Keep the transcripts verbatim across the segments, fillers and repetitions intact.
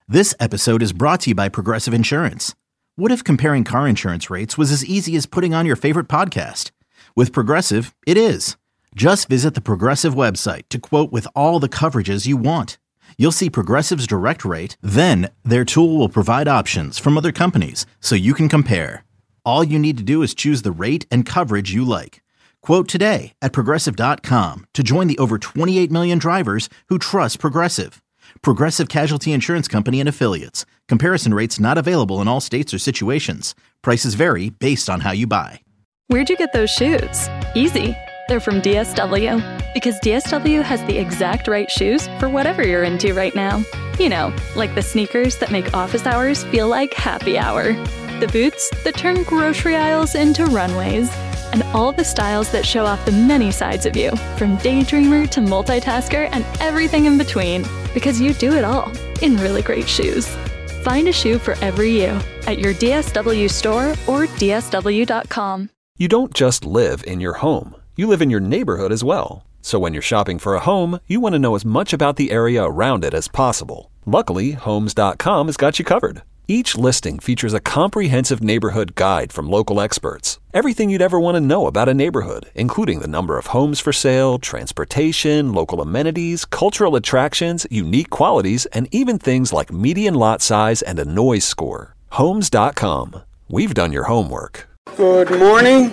This episode is brought to you by Progressive Insurance. What if comparing car insurance rates was as easy as putting on your favorite podcast? With Progressive, it is. Just visit the Progressive website to quote with all the coverages you want. You'll see Progressive's direct rate, then their tool will provide options from other companies so you can compare. All you need to do is choose the rate and coverage you like. Quote today at progressive dot com to join the over twenty-eight million drivers who trust Progressive. Progressive Casualty Insurance Company and Affiliates. Comparison rates not available in all states or situations. Prices vary based on how you buy. Where'd you get those shoes? Easy. They're from D S W. Because D S W has the exact right shoes for whatever you're into right now. You know, like the sneakers that make office hours feel like happy hour. The boots that turn grocery aisles into runways. And all the styles that show off the many sides of you, from daydreamer to multitasker and everything in between. Because you do it all in really great shoes. Find a shoe for every you at your D S W store or D S W dot com. You don't just live in your home. You live in your neighborhood as well. So when you're shopping for a home, you want to know as much about the area around it as possible. Luckily, Homes dot com has got you covered. Each listing features a comprehensive neighborhood guide from local experts. Everything you'd ever want to know about a neighborhood, including the number of homes for sale, transportation, local amenities, cultural attractions, unique qualities, and even things like median lot size and a noise score. Homes dot com. We've done your homework. Good morning.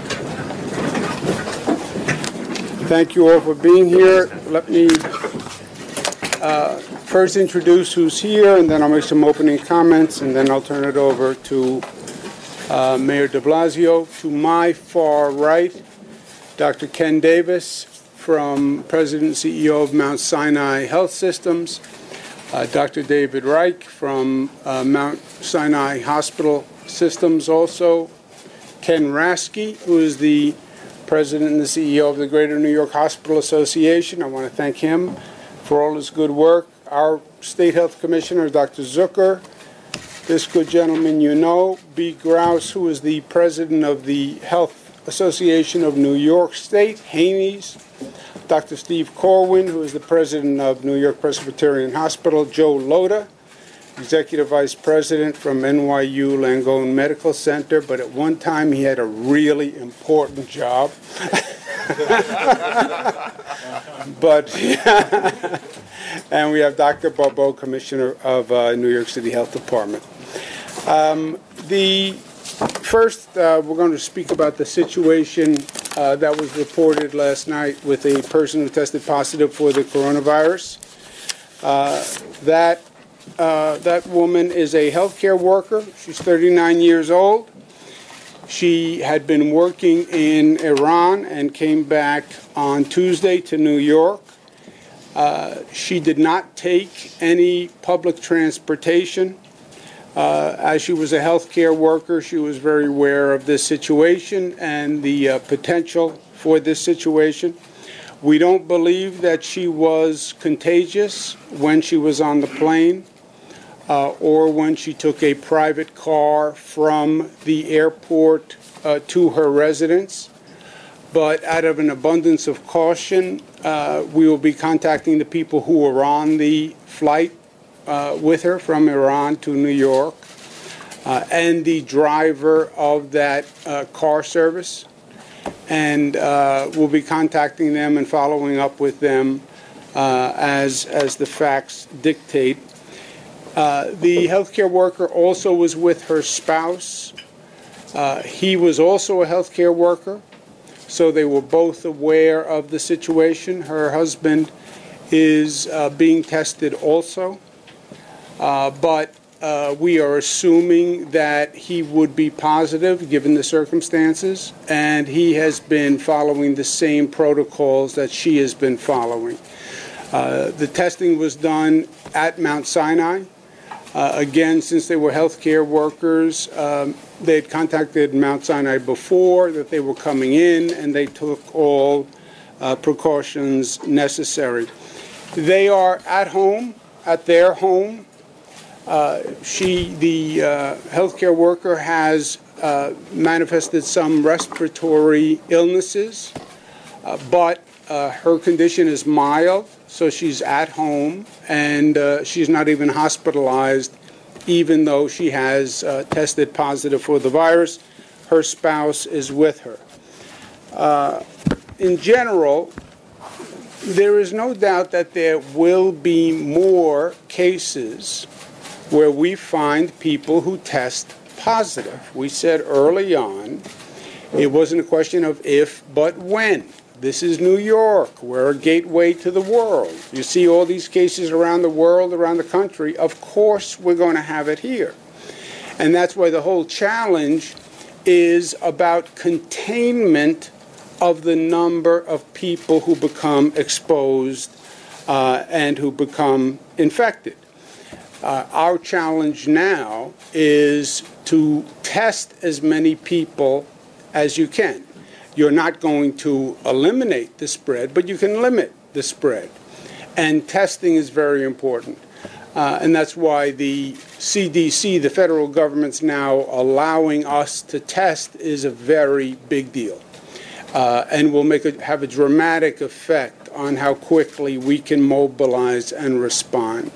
Thank you all for being here. Let me uh, first introduce who's here, and then I'll make some opening comments, and then I'll turn it over to uh, Mayor de Blasio. To my far right, Doctor Ken Davis, from President and C E O of Mount Sinai Health Systems, uh, Doctor David Reich from uh, Mount Sinai Hospital Systems also, Ken Rasky, who is the President and the C E O of the Greater New York Hospital Association. I want to thank him for all his good work. Our State Health Commissioner, Doctor Zucker, this good gentleman you know, B. Grouse, who is the President of the Health Association of New York State, Haney's, Doctor Steve Corwin, who is the President of New York Presbyterian Hospital, Joe Loda, Executive Vice President from N Y U Langone Medical Center, but at one time he had a really important job. But, yeah. And we have Doctor Bobo, Commissioner of uh, New York City Health Department. Um, the first, uh, we're going to speak about the situation uh, that was reported last night with a person who tested positive for the coronavirus. Uh, that uh, that woman is a healthcare worker. She's thirty-nine years old. She had been working in Iran and came back on Tuesday to New York. Uh, she did not take any public transportation. Uh, as she was a healthcare worker, she was very aware of this situation and the uh, potential for this situation. We don't believe that she was contagious when she was on the plane uh, or when she took a private car from the airport uh, to her residence. But out of an abundance of caution, uh, we will be contacting the people who were on the flight uh, with her from Iran to New York uh, and the driver of that uh, car service. And uh, we'll be contacting them and following up with them uh, as, as the facts dictate. Uh, the healthcare worker also was with her spouse. Uh, he was also a healthcare worker. So they were both aware of the situation. Her husband is uh, being tested also. Uh, but uh, we are assuming that he would be positive given the circumstances. And he has been following the same protocols that she has been following. Uh, the testing was done at Mount Sinai. Uh, again, since they were healthcare workers, um, they had contacted Mount Sinai before that they were coming in, and they took all uh, precautions necessary. They are at home, at their home. Uh, she, the uh, healthcare worker, has uh, manifested some respiratory illnesses, uh, but uh, her condition is mild. so she's at home, and uh, she's not even hospitalized, even though she has uh, tested positive for the virus. Her spouse is with her. Uh, in general, there is no doubt that there will be more cases where we find people who test positive. We said early on, it wasn't a question of if, but when. This is New York. We're a gateway to the world. You see all these cases around the world, around the country. Of course, we're going to have it here. And that's why the whole challenge is about containment of the number of people who become exposed uh, and who become infected. Uh, our challenge now is to test as many people as you can. You're not going to eliminate the spread, but you can limit the spread. And testing is very important. Uh, and that's why the C D C, the federal government's now allowing us to test, is a very big deal. Uh, and will make it have a dramatic effect on how quickly we can mobilize and respond.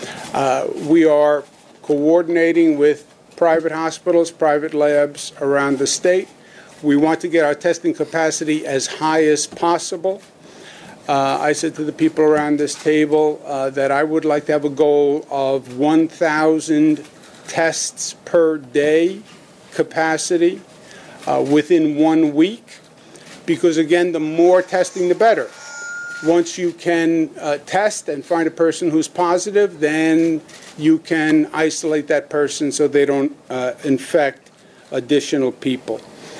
Uh, we are coordinating with private hospitals, private labs around the state. We want to get our testing capacity as high as possible. Uh, I said to the people around this table uh, that I would like to have a goal of one thousand tests per day capacity uh, within one week, because, again, the more testing, the better. Once you can uh, test and find a person who's positive, then you can isolate that person so they don't uh, infect additional people.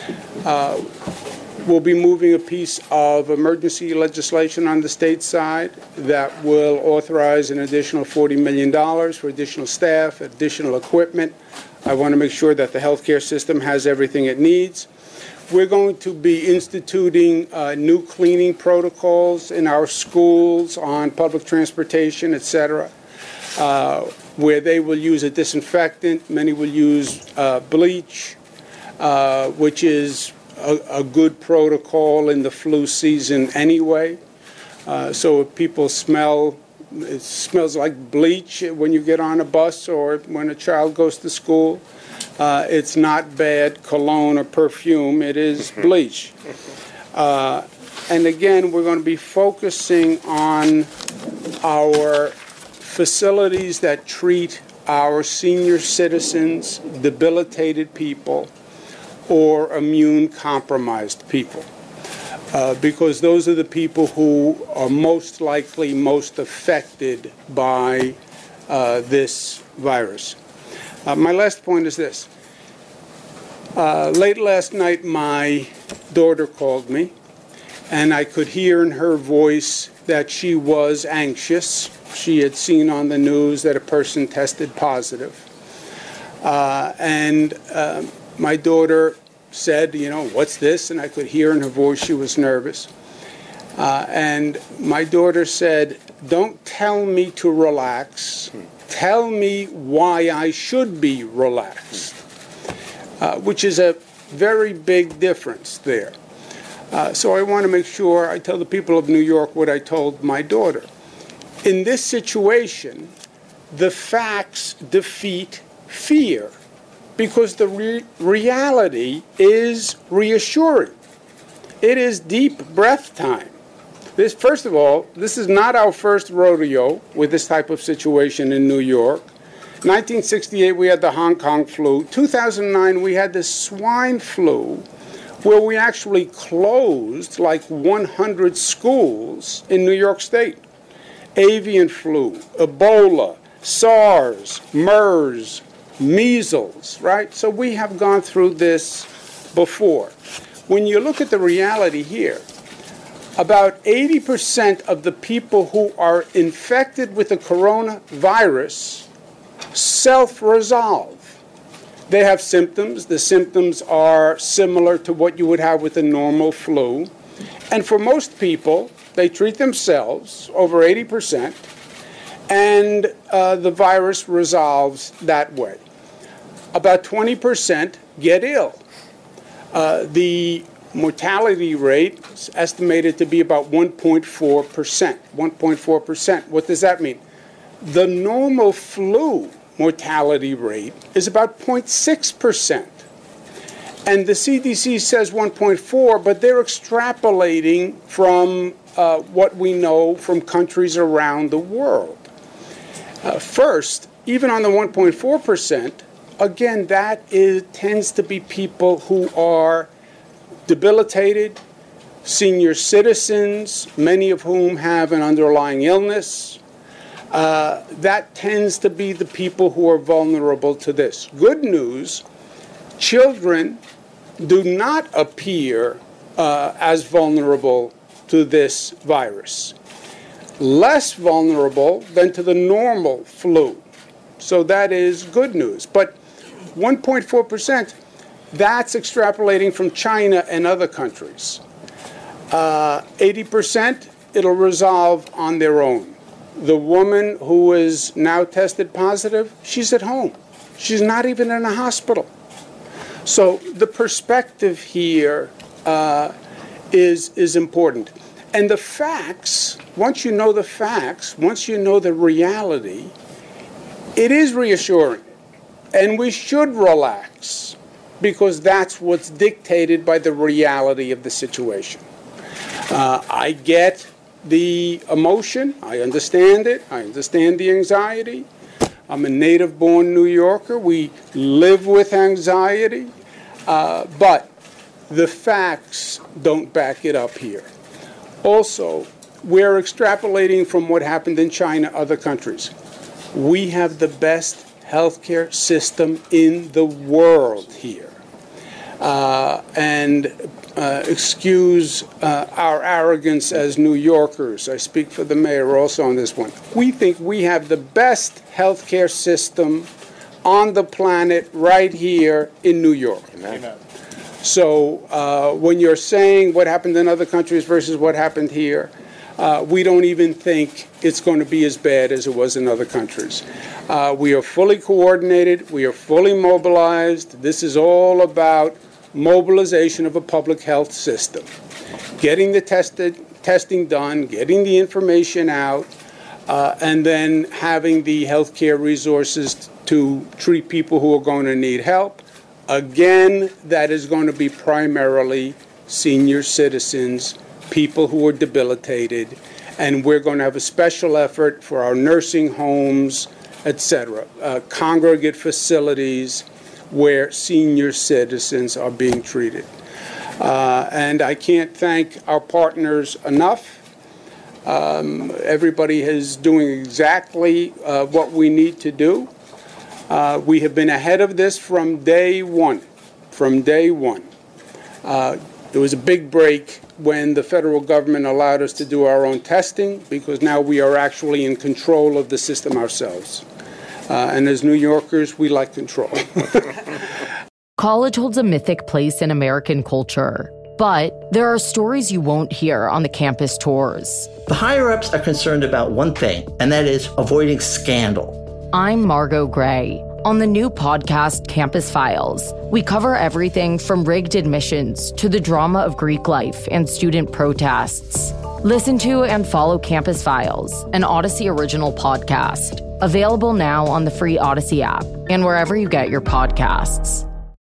Uh, we'll be moving a piece of emergency legislation on the state side that will authorize an additional forty million dollars for additional staff, additional equipment. I want to make sure that the healthcare system has everything it needs. We're going to be instituting uh, new cleaning protocols in our schools, on public transportation, et cetera, uh, where they will use a disinfectant. Many will use uh, bleach, uh, which is a, a good protocol in the flu season anyway. Uh, so if people smell, it smells like bleach when you get on a bus or when a child goes to school. Uh, it's not bad cologne or perfume, it is bleach. Uh, and again, we're going to be focusing on our facilities that treat our senior citizens, debilitated people, or immune-compromised people. Uh, because those are the people who are most likely most affected by uh, this virus. Uh, my last point is this. Uh, late last night, my daughter called me, and I could hear in her voice that she was anxious. She had seen on the news that a person tested positive. Uh, and uh, my daughter said, you know, what's this? And I could hear in her voice she was nervous. Uh, and my daughter said, don't tell me to relax. Tell me why I should be relaxed, uh, which is a very big difference there. Uh, so I want to make sure I tell the people of New York what I told my daughter. In this situation, the facts defeat fear, because the re- reality is reassuring. It is deep breath time. This, first of all, this is not our first rodeo with this type of situation in New York. nineteen sixty-eight, we had the Hong Kong flu. two thousand nine, we had the swine flu, where we actually closed like one hundred schools in New York State. Avian flu, Ebola, SARS, MERS, measles, right? So we have gone through this before. When you look at the reality here, about eighty percent of the people who are infected with the coronavirus self-resolve. They have symptoms. The symptoms are similar to what you would have with a normal flu. And for most people, they treat themselves, over eighty percent, and uh, the virus resolves that way. About twenty percent get ill. Uh, the mortality rate is estimated to be about one point four percent. one point four percent. What does that mean? The normal flu mortality rate is about zero point six percent. And the C D C says one point four, but they're extrapolating from uh, what we know from countries around the world. Uh, first, even on the one point four percent, again, that is, tends to be people who are debilitated, senior citizens, many of whom have an underlying illness. Uh, that tends to be the people who are vulnerable to this. Good news, children do not appear uh, as vulnerable to this virus. Less vulnerable than to the normal flu. So that is good news. But one point four percent, that's extrapolating from China and other countries. Uh, eighty percent, it'll resolve on their own. The woman who is now tested positive, she's at home. She's not even in a hospital. So the perspective here uh, is, is important. And the facts, once you know the facts, once you know the reality, it is reassuring. And we should relax because that's what's dictated by the reality of the situation. Uh, I get the emotion. I understand it. I understand the anxiety. I'm a native-born New Yorker. We live with anxiety. Uh, but the facts don't back it up here. Also, we're extrapolating from what happened in China, other countries. We have the best healthcare system in the world here. Uh, and uh, excuse uh, our arrogance as New Yorkers. I speak for the mayor also on this one. We think we have the best healthcare system on the planet right here in New York. Amen. So uh, when you're saying what happened in other countries versus what happened here, uh, we don't even think it's going to be as bad as it was in other countries. Uh, we are fully coordinated. We are fully mobilized. This is all about mobilization of a public health system, getting the tested, testing done, getting the information out, uh, and then having the healthcare resources to treat people who are going to need help. Again, that is going to be primarily senior citizens, people who are debilitated, and we're going to have a special effort for our nursing homes, et cetera, uh, congregate facilities where senior citizens are being treated. Uh, and I can't thank our partners enough. Um, everybody is doing exactly uh, what we need to do. Uh, we have been ahead of this from day one, from day one. Uh, there was a big break when the federal government allowed us to do our own testing because now we are actually in control of the system ourselves. Uh, and as New Yorkers, we like control. College holds a mythic place in American culture, but there are stories you won't hear on the campus tours. The higher-ups are concerned about one thing, and that is avoiding scandal. I'm Margot Gray. On the new podcast, Campus Files, we cover everything from rigged admissions to the drama of Greek life and student protests. Listen to and follow Campus Files, an Odyssey original podcast. Available now on the free Odyssey app and wherever you get your podcasts.